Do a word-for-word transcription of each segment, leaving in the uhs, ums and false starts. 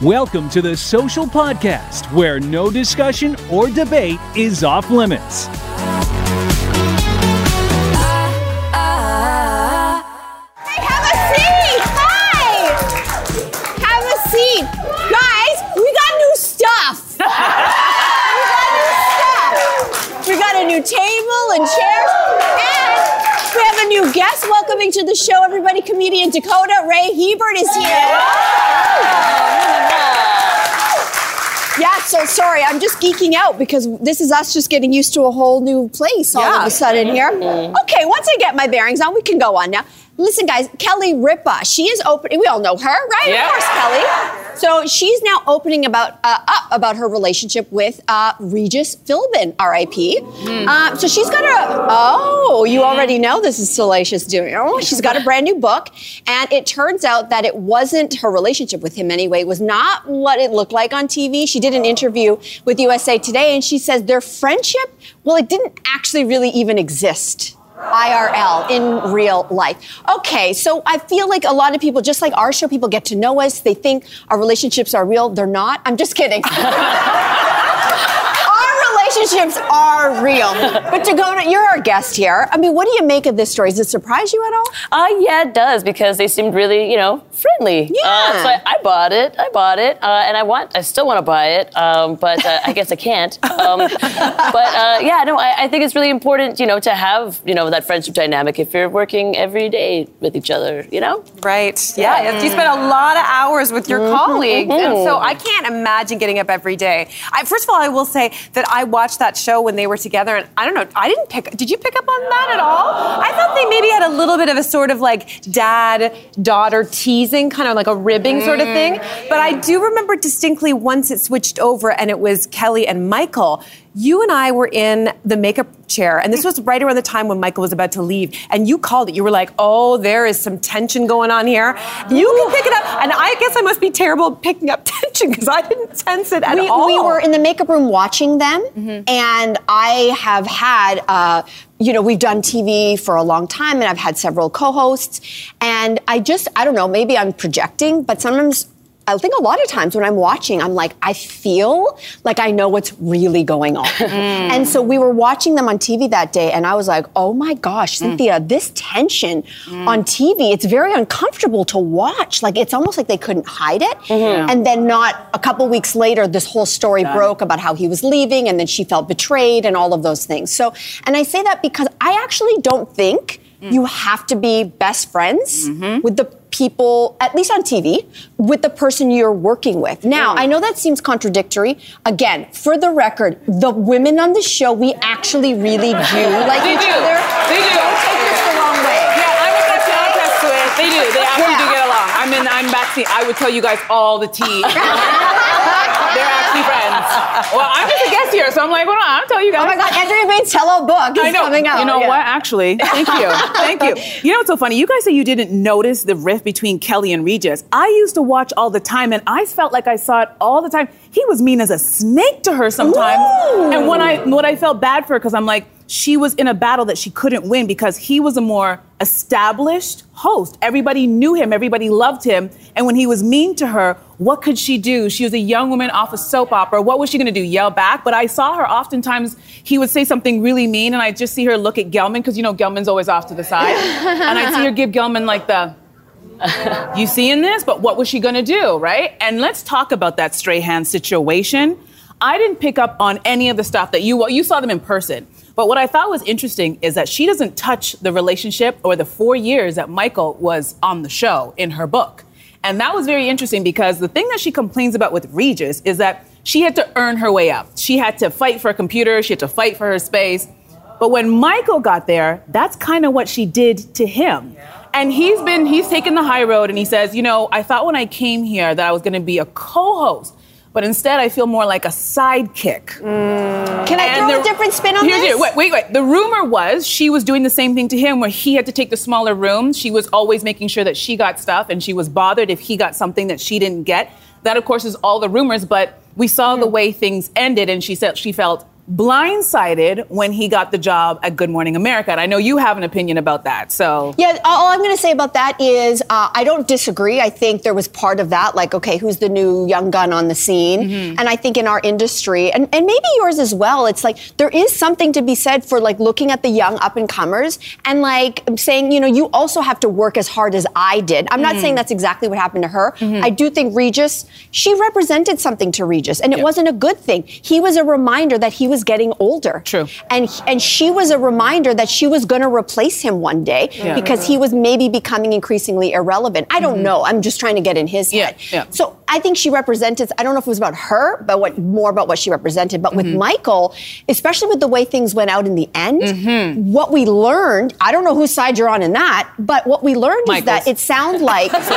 Welcome to the Social Podcast, where no discussion or debate is off limits. Hey, have a seat! Hi! Have a seat. Guys, we got new stuff. we got new stuff. We got a new table and chairs. And we have a new guest welcoming to the show, everybody. Comedian Dakota Ray Hebert is here. Yeah, so sorry, I'm just geeking out because this is us just getting used to a whole new place all Yeah. of a sudden here. Okay, once I get my bearings on, we can go on now. Listen, guys, Kelly Ripa, she is opening, we all know her, right? Yeah. Of course, Kelly. So she's now opening about uh, up about her relationship with uh, Regis Philbin, R I P Mm. Uh, so she's got a, oh, you already know this is Salacious doing. Oh, she's got a brand new book. And it turns out that it wasn't her relationship with him anyway. It was not what it looked like on T V. She did an interview with U S A Today and she says their friendship, well, it didn't actually really even exist. I R L, in real life. Okay, so I feel like a lot of people, just like our show, people get to know us. They think our relationships are real. They're not. I'm just kidding. Relationships are real. But Dakota, you're our guest here. I mean, what do you make of this story? Does it surprise you at all? Uh, yeah, it does, because they seemed really, you know, friendly. Yeah. Uh, so I, I bought it. I bought it. Uh, and I want, I still want to buy it. Um, but uh, I guess I can't. Um, but uh, yeah, no, I, I think it's really important, you know, to have, you know, that friendship dynamic if you're working every day with each other, you know? Right. Yeah. Yeah. You spend a lot of hours with your Mm-hmm. colleagues. And so I can't imagine getting up every day. I, first of all, I will say that I watched that show when they were together. And I don't know, I didn't pick, did you pick up on that at all? I thought they maybe had a little bit of a sort of like dad-daughter teasing, kind of like a ribbing sort of thing. But I do remember distinctly once it switched over and it was Kelly and Michael. You and I were in the makeup chair, and this was right around the time when Michael was about to leave, and you called it. You were like, oh, there is some tension going on here. You can pick it up, and I guess I must be terrible at picking up tension because I didn't sense it at we, all. we were in the makeup room watching them, and I have had, uh, you know, we've done T V for a long time, and I've had several co-hosts, and I just, I don't know, maybe I'm projecting, but sometimes I think a lot of times when I'm watching, I'm like, I feel like I know what's really going on. And so we were watching them on T V that day, and I was like, oh my gosh, Cynthia, this tension on T V, it's very uncomfortable to watch. Like, it's almost like they couldn't hide it. And then not a couple weeks later, this whole story broke about how he was leaving, and then she felt betrayed and all of those things. So, and I say that because I actually don't think you have to be best friends with the people, at least on T V, with the person you're working with. Now, I know that seems contradictory. Again, for the record, the women on the show, we actually really do like They each do. other. They do. Don't take this the wrong way. Yeah, I would actually attest to it. They do. They actually Yeah. do get along. I mean, I'm backstage. I would tell you guys all the tea. They're actually friends. Well, I'm just a guest here, so I'm like, well, no, I'll tell you guys. Oh my God, Anthony Bates' Hello Book is I know. coming out. You know Yeah. what? Actually, thank you. Thank you. You know what's so funny? You guys say you didn't notice the rift between Kelly and Regis. I used to watch all the time, and I felt like I saw it all the time. He was mean as a snake to her sometimes. Ooh. And when I, what I felt bad for her, because I'm like, she was in a battle that she couldn't win because he was a more established host. Everybody knew him. Everybody loved him. And when he was mean to her, what could she do? She was a young woman off a soap opera. What was she going to do? Yell back? But I saw her oftentimes, he would say something really mean, and I'd just see her look at Gelman, because, you know, Gelman's always off to the side. And I'd see her give Gelman like the, you seeing this? But what was she going to do, right? And let's talk about that Strahan situation. I didn't pick up on any of the stuff that you, well, you saw them in person. But what I thought was interesting is that she doesn't touch the relationship or the four years that Michael was on the show in her book. And that was very interesting because the thing that she complains about with Regis is that she had to earn her way up. She had to fight for a computer. She had to fight for her space. But when Michael got there, that's kind of what she did to him. And he's been, he's taken the high road, and he says, you know, I thought when I came here that I was going to be a co-host. But instead, I feel more like a sidekick. Mm. Can I And throw the- a different spin on Here's this? here. Wait, wait, wait. The rumor was she was doing the same thing to him where he had to take the smaller room. She was always making sure that she got stuff, and she was bothered if he got something that she didn't get. That, of course, is all the rumors, but we saw the way things ended, and she said she felt blindsided when he got the job at Good Morning America. And I know you have an opinion about that, so. Yeah, all I'm going to say about that is uh, I don't disagree. I think there was part of that, like, okay, who's the new young gun on the scene? Mm-hmm. And I think in our industry, and, and maybe yours as well, it's like there is something to be said for like looking at the young up-and-comers and like saying, you know, you also have to work as hard as I did. I'm not mm-hmm. saying that's exactly what happened to her. Mm-hmm. I do think Regis, she represented something to Regis, and it yep. wasn't a good thing. He was a reminder that he was getting older. True. And and she was a reminder that she was going to replace him one day yeah. because he was maybe becoming increasingly irrelevant. I don't mm-hmm. know. I'm just trying to get in his yeah. head. Yeah. So I think she represented, I don't know if it was about her, but what more about what she represented. But with mm-hmm. Michael, especially with the way things went out in the end, mm-hmm. what we learned, I don't know whose side you're on in that, but what we learned Michael's. is that it sounds like... Sorry.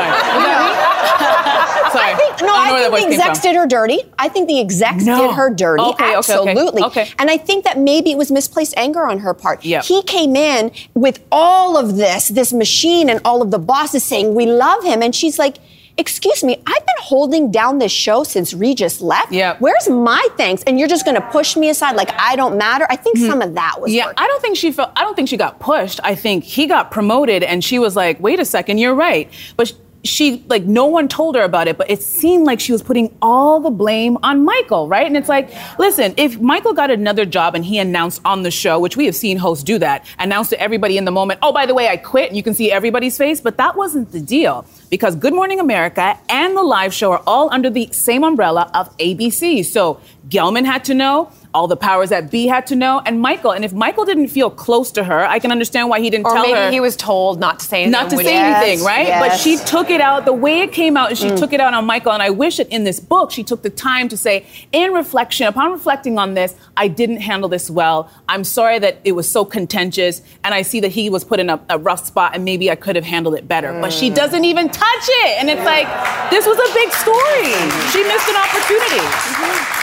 Sorry. I think, no, I, I think the execs did her dirty. I think the execs no. did her dirty. Okay, Absolutely. Okay, okay. And I think that maybe it was misplaced anger on her part. Yep. He came in with all of this, this machine and all of the bosses saying, we love him. And she's like, excuse me, I've been holding down this show since Regis left. Yep. Where's my thanks? And you're just going to push me aside like I don't matter? I think mm-hmm. some of that was Yeah, working. I don't think she felt, I don't think she got pushed. I think he got promoted and she was like, wait a second, you're right. But she, like, no one told her about it, but it seemed like she was putting all the blame on Michael, right? And it's like, listen, if Michael got another job and he announced on the show, which we have seen hosts do that, announced to everybody in the moment, oh, by the way, I quit, and you can see everybody's face, but that wasn't the deal. Because Good Morning America and the live show are all under the same umbrella of A B C. So Gelman had to know, all the powers that be had to know, and Michael. And if Michael didn't feel close to her, I can understand why he didn't or tell her. Or maybe he was told not to say anything. Not to say yes, anything, right? Yes. But she took it out. The way it came out is she mm. took it out on Michael. And I wish that in this book, she took the time to say, in reflection, upon reflecting on this, I didn't handle this well. I'm sorry that it was so contentious. And I see that he was put in a, a rough spot and maybe I could have handled it better. Mm. But she doesn't even touch it. And it's like, this was a big story. She missed an opportunity. Mm-hmm.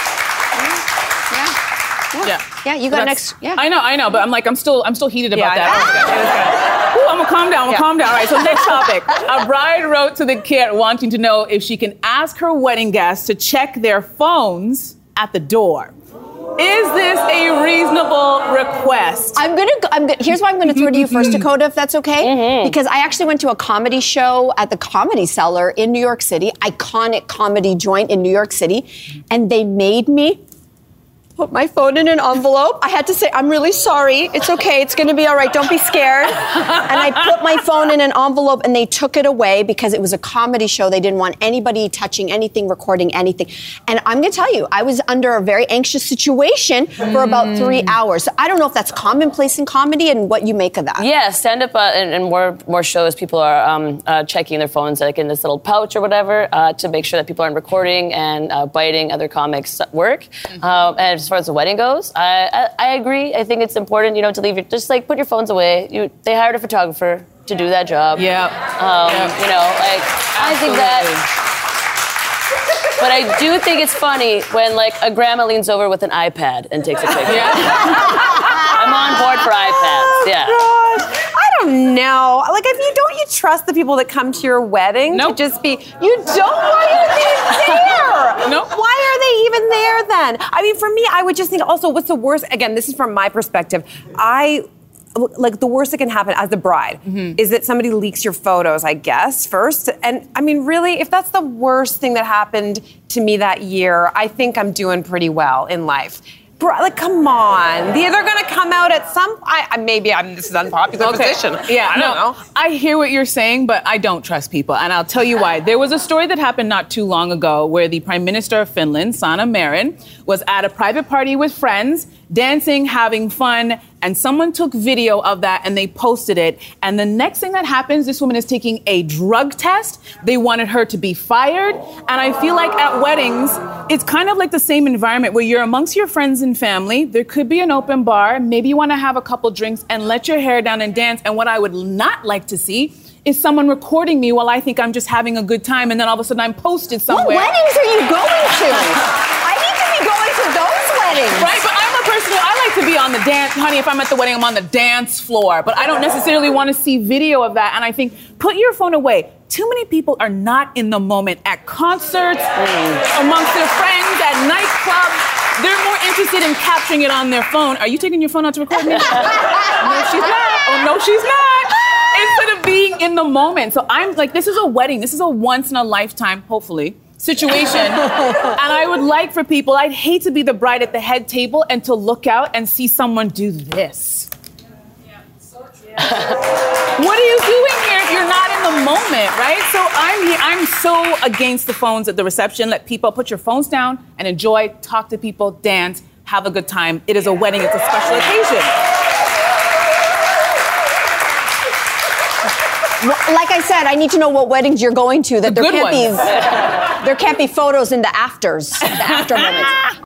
Yeah. Yeah, you got next. Yeah. I know, I know, but I'm like, I'm still, I'm still heated about yeah, that. Ooh, I'm gonna calm down. I'm gonna yeah. calm down. All right. So next topic. A bride wrote to the kid wanting to know if she can ask her wedding guests to check their phones at the door. Is this a reasonable request? I'm gonna. I'm gonna. Here's why I'm gonna throw to you first, Dakota, if that's okay. Mm-hmm. Because I actually went to a comedy show at the Comedy Cellar in New York City, iconic comedy joint in New York City, and they made me put my phone in an envelope. I had to say, I'm really sorry. It's okay. It's going to be all right. Don't be scared. And I put my phone in an envelope and they took it away because it was a comedy show. They didn't want anybody touching anything, recording anything. And I'm going to tell you, I was under a very anxious situation for about three hours. So I don't know if that's commonplace in comedy and what you make of that. Yeah, stand-up uh, and, and more more shows, people are um, uh, checking their phones like in this little pouch or whatever uh, to make sure that people aren't recording and uh, biting other comics' work. Mm-hmm. Uh, and as far as the wedding goes, I, I I agree. I think it's important, you know, to leave your, just like put your phones away. You they hired a photographer to do that job. Yeah. Um, yeah. You know, like Absolutely. I think that. But I do think it's funny when like a grandma leans over with an iPad and takes a picture. Yeah. I'm on board for iPads. Yeah. Oh, gosh. I don't know. Like, if you don't, you trust the people that come to your wedding nope. to just be. You don't want you to be there. Nope. Why are they even there then? I mean, for me, I would just think. Also, what's the worst? Again, this is from my perspective. I. Like, the worst that can happen as the bride mm-hmm. is that somebody leaks your photos, I guess, first. And I mean, really, if that's the worst thing that happened to me that year, I think I'm doing pretty well in life. Bro, like, come on. They're going to come out at some... I, I, maybe I'm, this is an unpopular okay. position. Yeah, I don't no, know. I hear what you're saying, but I don't trust people. And I'll tell you why. There was a story that happened not too long ago where the Prime Minister of Finland, Sanna Marin, was at a private party with friends, dancing, having fun, and someone took video of that and they posted it. And the next thing that happens, this woman is taking a drug test. They wanted her to be fired. And I feel like at weddings, it's kind of like the same environment where you're amongst your friends and family. There could be an open bar. Maybe you want to have a couple drinks and let your hair down and dance. And what I would not like to see is someone recording me while I think I'm just having a good time. And then all of a sudden I'm posted somewhere. What weddings are you going to? I need to be going to those weddings. Right, but I'm a person who, I like to be on the dance. Honey, if I'm at the wedding, I'm on the dance floor. But I don't necessarily want to see video of that. And I think, put your phone away. Too many people are not in the moment at concerts, mm. amongst their friends, at nightclubs. they're more interested in capturing it on their phone. Are you taking your phone out to record me? No, she's not. Oh, no, she's not. Instead of being in the moment. So I'm like, this is a wedding. This is a once in a lifetime, hopefully, situation. And I would like for people, I'd hate to be the bride at the head table and to look out and see someone do this. What are you doing here if you're not in the moment, right? So I'm here, I'm so against the phones at the reception. Let people put your phones down and enjoy, talk to people, dance, have a good time. It is a wedding, it's a special occasion. Like I said, I need to know what weddings you're going to. That The there good can't ones. be there can't be photos in the afters, the after moments.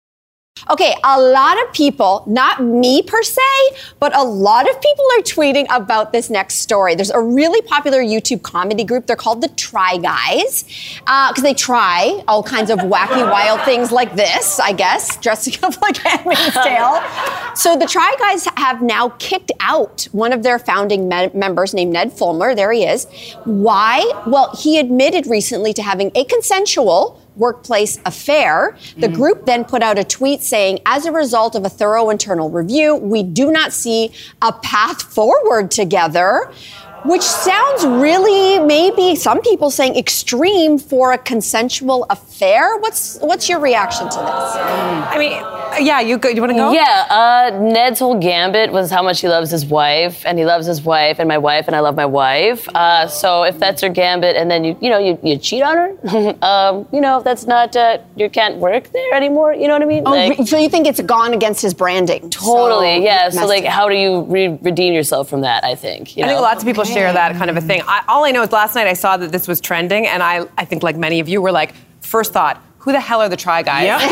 Okay, a lot of people, not me per se, but a lot of people are tweeting about this next story. There's a really popular YouTube comedy group. They're called the Try Guys, because uh, they try all kinds of wacky, wild things like this, I guess, dressing up like Handmaid's Tale. So the Try Guys have now kicked out one of their founding me- members named Ned Fulmer. There he is. Why? Well, he admitted recently to having a consensual workplace affair. The mm. group then put out a tweet saying, as a result of a thorough internal review, we do not see a path forward together, which sounds really, maybe some people saying extreme for a consensual affair. What's what's your reaction to this? Mm. I mean, yeah, you go, you want to go? Yeah, uh, Ned's whole gambit was how much he loves his wife, and he loves his wife, and my wife, and I love my wife. Uh, so if that's her gambit, and then you, you know, you, you cheat on her, um, you know, that's not, uh, you can't work there anymore. You know what I mean? Oh, like, so you think it's gone against his branding? Totally, so yeah. So like, up. how do you re- redeem yourself from that? I think. You I know? think lots of people okay. share that kind of a thing. I, all I know is last night I saw that this was trending, and I, I think like many of you were like, first thought, who the hell are the Try Guys? Yep.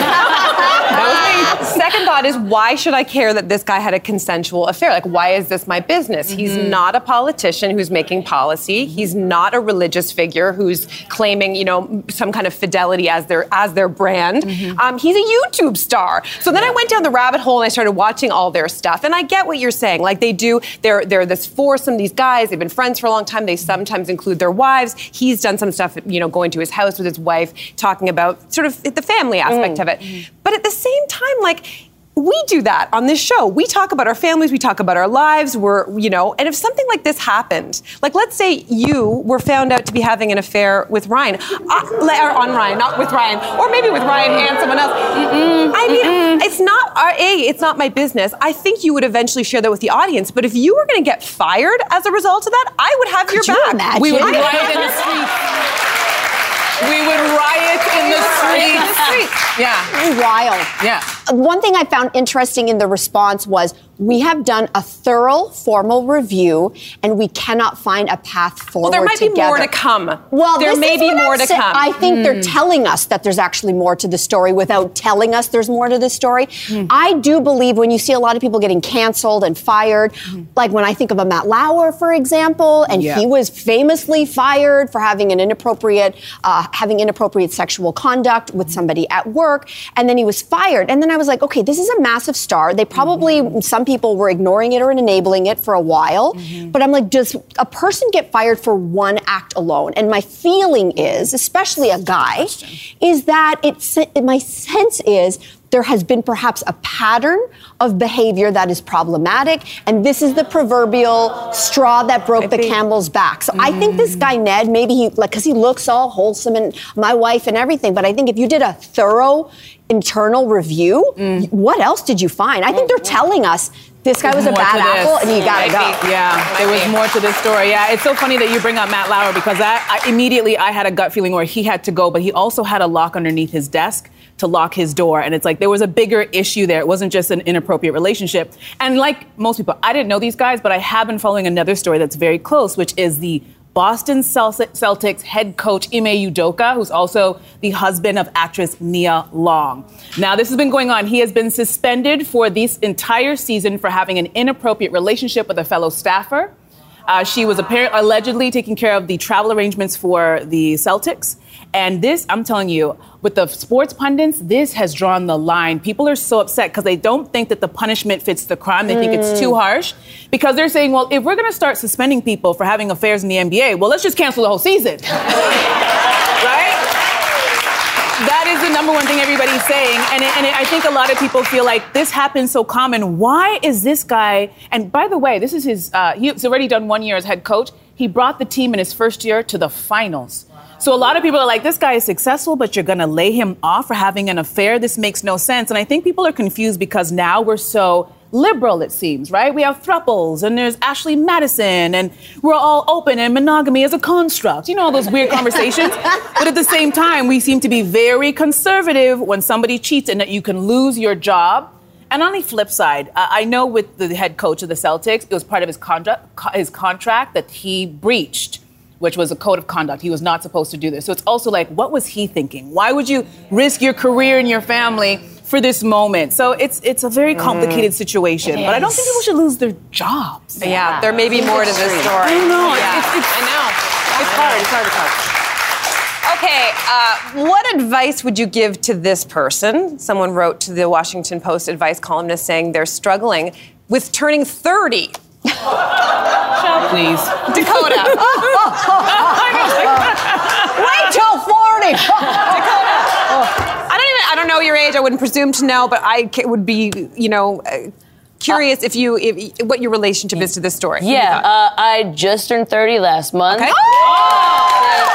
That was me. Second thought is, why should I care that this guy had a consensual affair? Like, why is this my business? Mm-hmm. He's not a politician who's making policy. He's not a religious figure who's claiming, you know, some kind of fidelity as their as their brand. Mm-hmm. Um, he's a YouTube star. So then yeah. I went down the rabbit hole and I started watching all their stuff. And I get what you're saying. Like, they do, they're they're this foursome, these guys, they've been friends for a long time. They sometimes include their wives. He's done some stuff, you know, going to his house with his wife, talking about sort of the family aspect mm. of it. Mm-hmm. But at the same time, like, we do that on this show. We talk about our families, we talk about our lives, we're, you know, and if something like this happened, like let's say you were found out to be having an affair with Ryan, uh, or on Ryan, not with Ryan, or maybe with Ryan and someone else. Mm-mm, I mean, mm-mm. it's not, uh, A, it's not my business. I think you would eventually share that with the audience, but if you were going to get fired as a result of that, I would have Could your you back. Imagine? We would riot in the streets. We would riot in the streets. Yeah. Wild. Yeah. One thing I found interesting in the response was, we have done a thorough, formal review, and we cannot find a path forward together. Well, there might together. be more to come. Well, there this may is be what more I'm to say- come. I think mm. they're telling us that there's actually more to the story without telling us there's more to the story. Mm. I do believe when you see a lot of people getting canceled and fired, mm. like when I think of a Matt Lauer, for example, and yeah. he was famously fired for having an inappropriate, uh, having inappropriate sexual conduct with somebody at work, and then he was fired. And then I was like, okay, this is a massive star. They probably, mm-hmm. some people were ignoring it or enabling it for a while. Mm-hmm. But I'm like, does a person get fired for one act alone? And my feeling is, especially a guy, is that it's, my sense is there has been perhaps a pattern of behavior that is problematic, and this is the proverbial straw that broke I the think, camel's back. So mm. I think this guy, Ned, maybe he, like, because he looks all wholesome and my wife and everything, but I think if you did a thorough internal review, mm. what else did you find? I think they're telling us this guy was a bad apple and you gotta go. Yeah, there was more to this story. Yeah, it's so funny that you bring up Matt Lauer, because I, I immediately I had a gut feeling where he had to go, but he also had a lock underneath his desk to lock his door. And it's like there was a bigger issue there. It wasn't just an inappropriate relationship. And like most people, I didn't know these guys, but I have been following another story that's very close, which is the Boston Celtics head coach Ime Udoka, who's also the husband of actress Nia Long. Now, this has been going on. He has been suspended for this entire season for having an inappropriate relationship with a fellow staffer. Uh, she was apparently allegedly taking care of the travel arrangements for the Celtics. And this, I'm telling you, with the sports pundits, this has drawn the line. People are so upset because they don't think that the punishment fits the crime. They mm. think it's too harsh, because they're saying, well, if we're going to start suspending people for having affairs in the N B A, well, let's just cancel the whole season. Right? That is number one thing everybody's saying, and, it, and it, I think a lot of people feel like this happens so common. Why is this guy, and by the way, this is his, uh, he's already done one year as head coach. He brought the team in his first year to the finals. So a lot of people are like, this guy is successful, but you're going to lay him off for having an affair? This makes no sense. And I think people are confused because now we're so liberal, it seems, right? We have thruples, and there's Ashley Madison, and we're all open, and monogamy is a construct. You know, all those weird conversations. But at the same time, we seem to be very conservative when somebody cheats and that you can lose your job. And on the flip side, uh, I know with the head coach of the Celtics, it was part of his contract, his contract that he breached, which was a code of conduct. He was not supposed to do this. So it's also like, what was he thinking? Why would you risk your career and your family for this moment? So it's it's a very complicated mm. situation. But I don't think people should lose their jobs. Yeah, yeah, there may be more to this story. I don't know. Yeah. It's, it's, I know. It's I hard. know. It's hard to coach. Okay, uh, what advice would you give to this person? Someone wrote to the Washington Post advice columnist saying they're struggling with turning thirty. Shout, please. Dakota. Wait till forty. Dakota. I don't even, I don't know your age. I wouldn't presume to know, but I would be, you know, uh, curious uh, if you, if, what your relationship is to this story. Yeah, uh, I just turned thirty last month. Okay. Oh!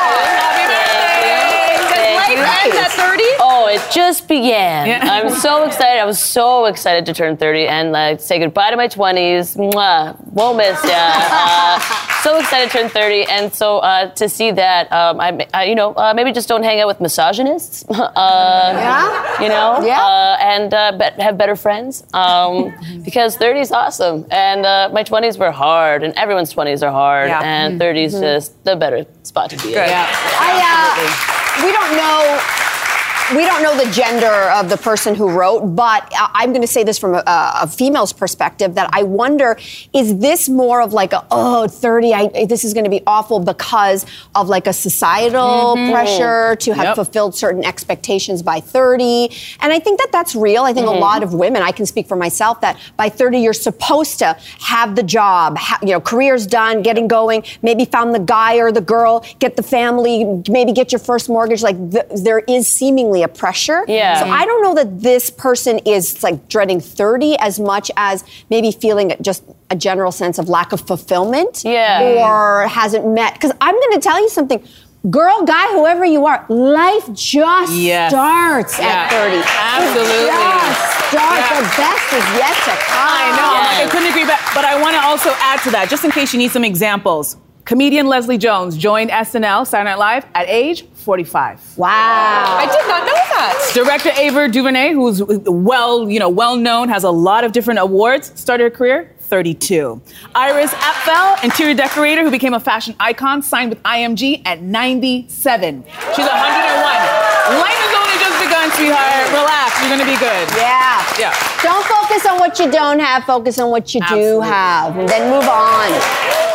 At thirty? Oh, it just began. Yeah. I'm so excited. I was so excited to turn thirty and uh, say goodbye to my twenties. Mwah. Won't miss ya. Uh, so excited to turn thirty, and so uh, to see that, um, I, I, you know, uh, maybe just don't hang out with misogynists. uh, Yeah. You know, Yeah. uh, and uh, be- have better friends um, because thirty is awesome, and uh, my twenties were hard, and everyone's twenties are hard, Yeah. and Mm-hmm. thirty is just the better spot to be in. Yeah. I, uh, we don't know. We don't know the gender of the person who wrote, but I'm going to say this from a, a female's perspective, that I wonder, is this more of like a, oh, thirty, I, this is going to be awful because of like a societal mm-hmm. pressure to have yep. fulfilled certain expectations by thirty? And I think that that's real. I think mm-hmm. a lot of women, I can speak for myself, that by thirty, you're supposed to have the job, ha- you know, career's done, getting going, maybe found the guy or the girl, get the family, maybe get your first mortgage. Like th- there is seemingly a pressure. Yeah. So I don't know that this person is like dreading thirty as much as maybe feeling just a general sense of lack of fulfillment. Yeah. Or hasn't met. Because I'm going to tell you something. Girl, guy, whoever you are, life just Yes. starts Yeah. at thirty. Absolutely. It just starts. Yeah. The best is yet to come. I know. Yes. Like, I couldn't agree, but, but I want to also add to that, just in case you need some examples. Comedian Leslie Jones joined S N L, Saturday Night Live, at age forty-five. Wow. I did not know that. Director Ava DuVernay, who's well, you know, well known, has a lot of different awards, started her career thirty-two. Iris Apfel, interior decorator who became a fashion icon, signed with I M G at ninety-seven. She's one hundred one. Life has only just begun, sweetheart. Relax, you're gonna be good. Yeah. Yeah. Don't focus on what you don't have, focus on what you do Absolutely. have. And then move on.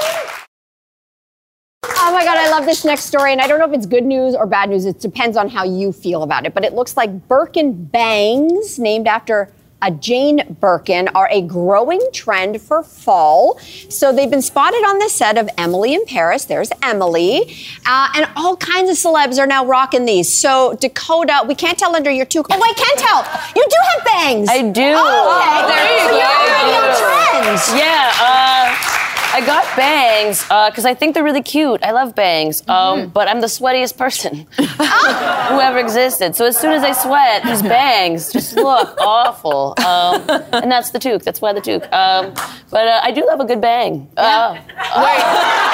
Oh my God, I love this next story. And I don't know if it's good news or bad news. It depends on how you feel about it. But it looks like Birkin bangs, named after a Jane Birkin, are a growing trend for fall. So they've been spotted on the set of Emily in Paris. There's Emily. Uh, and all kinds of celebs are now rocking these. So Dakota, we can't tell under your toque. Oh, I can tell. You do have bangs. I do. Oh, okay. There you so go. you're already on I trend. Yeah, uh, I got bangs because uh, I think they're really cute. I love bangs, um, mm-hmm. but I'm the sweatiest person who ever existed. So as soon as I sweat, these bangs just look awful. Um, and that's the toque. That's why the toque. Um, but uh, I do love a good bang. Yeah. Uh, Wait.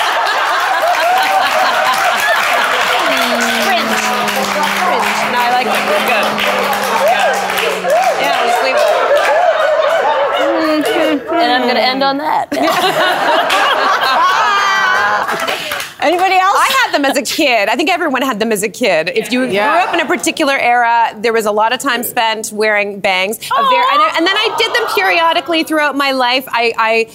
Fringe. Fringe. No, I like it. Good. Yeah, let's leave it. And I'm going to end on that. Anybody else? I had them as a kid. I think everyone had them as a kid. If you Yeah. grew up in a particular era, there was a lot of time spent wearing bangs. A very, and, I, and then I did them periodically throughout my life. I, I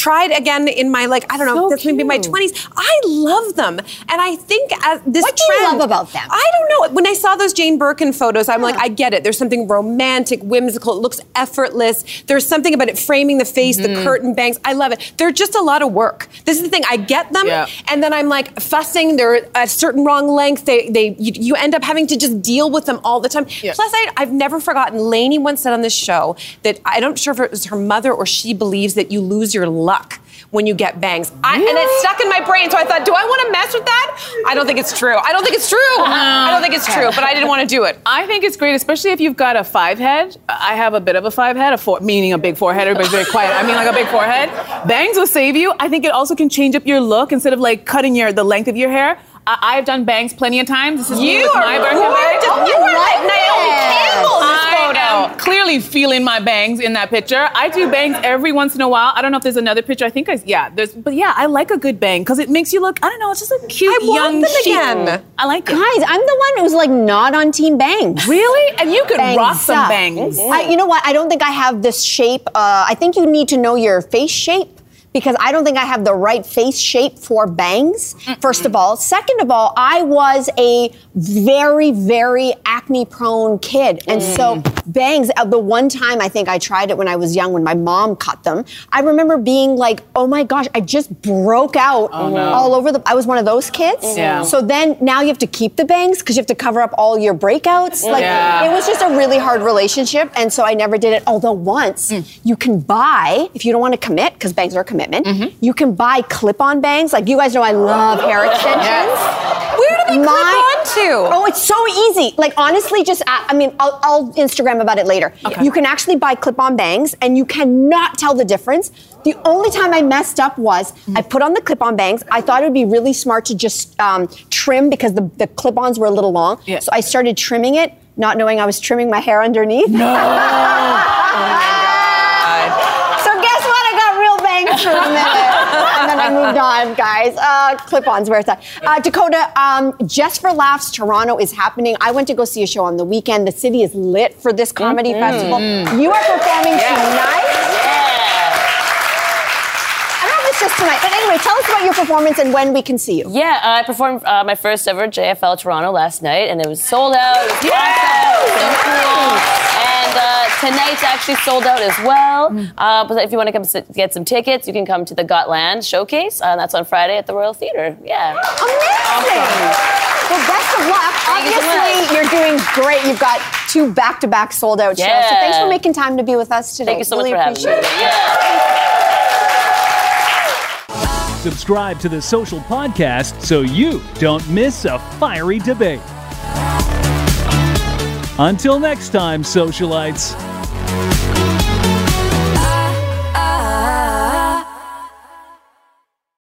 tried again in my, like, I don't know, So that's maybe my cute. twenties. I love them. And I think as this What do you trend. love about them? I don't know. When I saw those Jane Birkin photos, I'm like, I get it. There's something romantic, whimsical. It looks effortless. There's something about it framing the face, the curtain bangs. I love it. They're just a lot of work. This is the thing. I get them, Yeah. and then I'm like fussing. They're a certain wrong length. They, they, you, you end up having to just deal with them all the time. Yeah. Plus, I, I've never forgotten. Lainey once said on this show that I'm not sure if it was her mother or she believes that you lose your luck when you get bangs. I, and it stuck in my brain, so I thought, do I want to mess with that? I don't think it's true. I don't think it's true. I don't think it's true, but I didn't want to do it. I think it's great, especially if you've got a five head. I have a bit of a five head, a four, meaning a big forehead. Everybody's very quiet. I mean, like a big forehead. Bangs will save you. I think it also can change up your look instead of like cutting your the length of your hair. I, I've done bangs plenty of times. This is me You with are my Birkin gorgeous. bang. You are like Naomi Campbell in this I photo. am clearly feeling my bangs in that picture. I do bangs every once in a while. I don't know if there's another picture. I think I yeah. There's but yeah, I like a good bang because it makes you look. I don't know. It's just a cute I want young them chic. again. I like it. Guys, I'm the one who's like not on Team Bangs. Really? And you could Bangs rock some up. bangs. I, you know what? I don't think I have this shape. Uh, I think you need to know your face shape because I don't think I have the right face shape for bangs, first of all. Second of all, I was a very, very acne-prone kid. And so bangs, uh, the one time I think I tried it when I was young, when my mom cut them, I remember being like, oh my gosh, I just broke out all over the, I was one of those kids. Yeah. So then now you have to keep the bangs because you have to cover up all your breakouts. Like, Yeah. it was just a really hard relationship, and so I never did it. Although once you can buy, if you don't want to commit, because bangs are a commitment, you can buy clip-on bangs. Like you guys know, I love hair extensions. Where do they clip My- on to? Oh, it's so easy. Like honestly, just I I mean, I'll, I'll Instagram about it later. You can actually buy clip-on bangs, and you cannot tell the difference. The only time I messed up was I put on the clip-on bangs. I thought it would be really smart to just um, trim because the, the clip-ons were a little long. Yeah. So I started trimming it, not knowing I was trimming my hair underneath. So guess what? I got real bangs for a minute. And then I moved on, guys. Uh, clip-ons, where it's at. Uh, Dakota, um, Just for Laughs Toronto is happening. I went to go see a show on the weekend. The city is lit for this comedy festival. You are performing tonight. I don't know if it's just tonight, but anyway, tell us about your performance and when we can see you. Yeah, uh, I performed uh, my first ever J F L Toronto last night, and it was sold out. It was awesome. So cool. And uh, tonight's actually sold out as well. Uh, but if you want to come sit, get some tickets, you can come to the Gotland Showcase. Uh, that's on Friday at the Royal Theatre. Yeah. Amazing. Well, best of luck. Thank you so Obviously, much. you're doing great. You've got two back-to-back sold-out shows. So Yeah. thanks for making time to be with us today. Thank you so really much for having me. appreciate it. Yeah. Subscribe to the Social Podcast so you don't miss a fiery debate. Until next time, socialites.